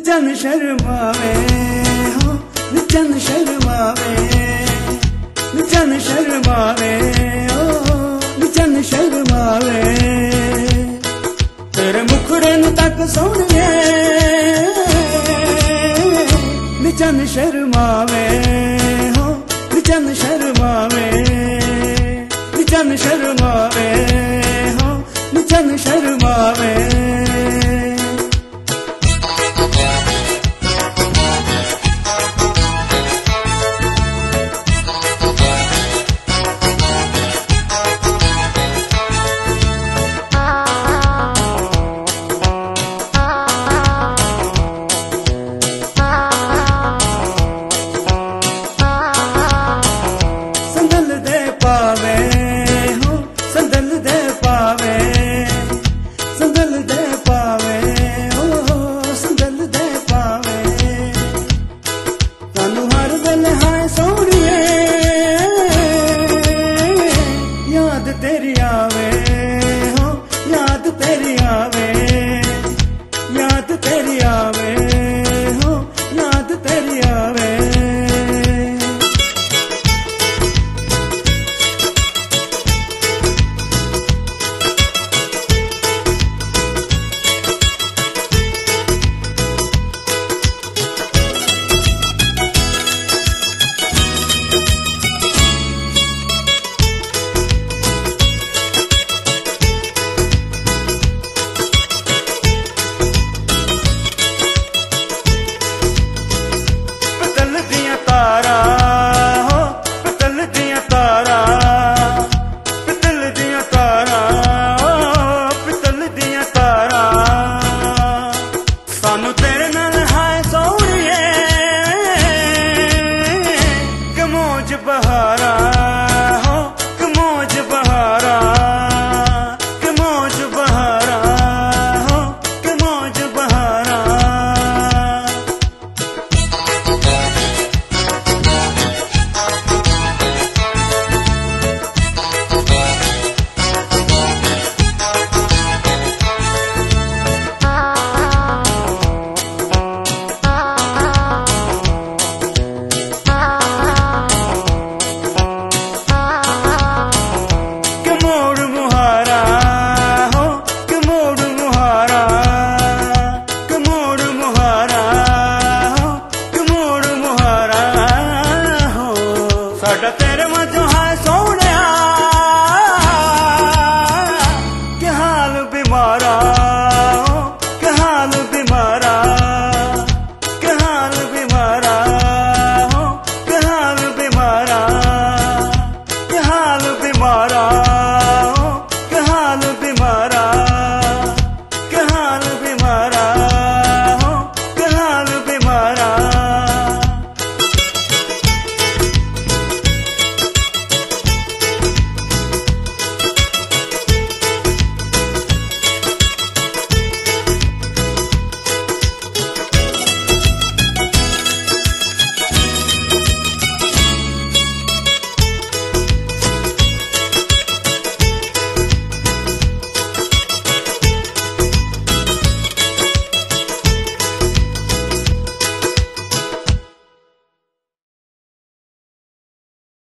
चन शर्मावे हो, चन शर्मावे, चन शर्मावे हो, चन शर्मावे। तेरे मुखड़े तक सोने चन शर्मावे हो, चन शर्मावे, चन शर्मावे हो, चन शर्मावे। तेरी आवे हो, याद तेरी आवे, याद तेरी आवे हो, याद तेरी आवे। बहारा हो, कमोज बहारा, कमोज बहारा हो, कमोज बहारा। साडा